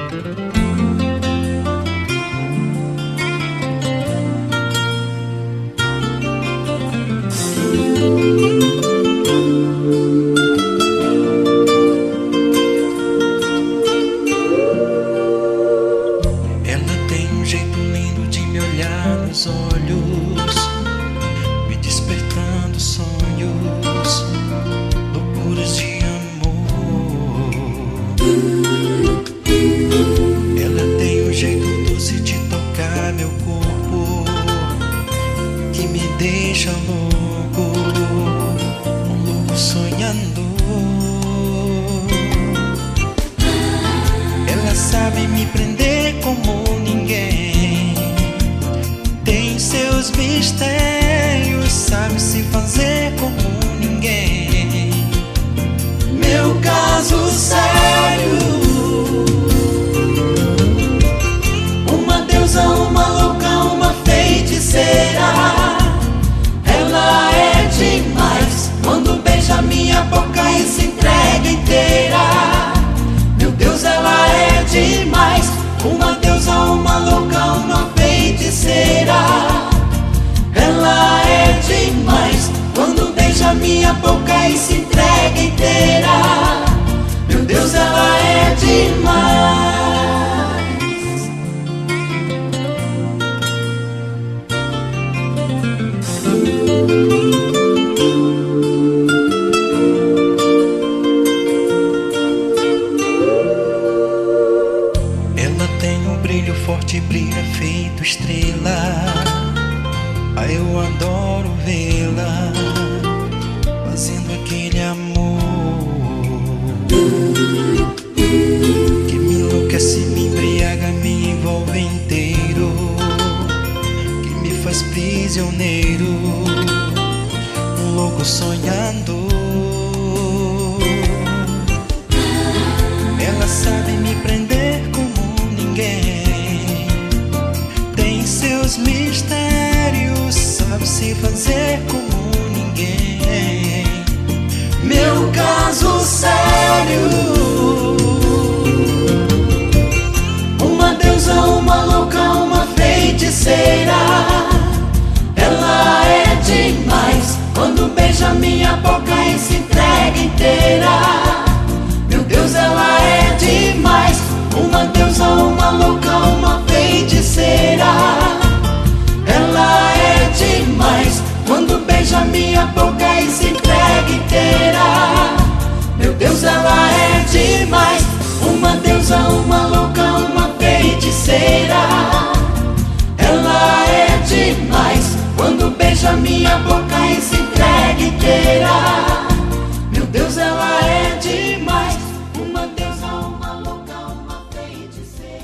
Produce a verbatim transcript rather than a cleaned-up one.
Nos olhos, me despertando sonhos, loucuras de amor. Ela tem um jeito doce de tocar meu corpo, que me deixa louco, um louco sonhando. Ela sabe me prender como ninguém, tem seus mistérios, sabe se fazer como ninguém. Meu caso sério, uma deusa, uma louca, uma feiticeira. Ela é demais, quando beija minha boca e se entrega inteira. Meu Deus, ela é demais, uma deusa, uma louca, uma feiticeira. Ela é demais, quando beija minha boca e se entrega inteira. Meu Deus, ela é demais. Ela tem um brilho forte, brilha feito estrela. Ah, eu adoro vê-la fazendo aquele amor que me enlouquece, me embriaga, me envolve inteiro, que me faz prisioneiro, um louco sonhando. Ela sabe me prender como ninguém, tem seus mistérios, sabe se fazer como ninguém. Meu caso sério, uma deusa, uma louca, uma feiticeira. Ela é demais, quando beija minha boca e se entrega inteira. Meu Deus, ela é demais, uma deusa, uma louca, uma feiticeira. Ela é demais, quando beija minha boca e se entrega inteira. Meu Deus, ela é demais, uma deusa, uma louca, uma feiticeira. Ela é demais, quando beija minha boca e se entrega inteira.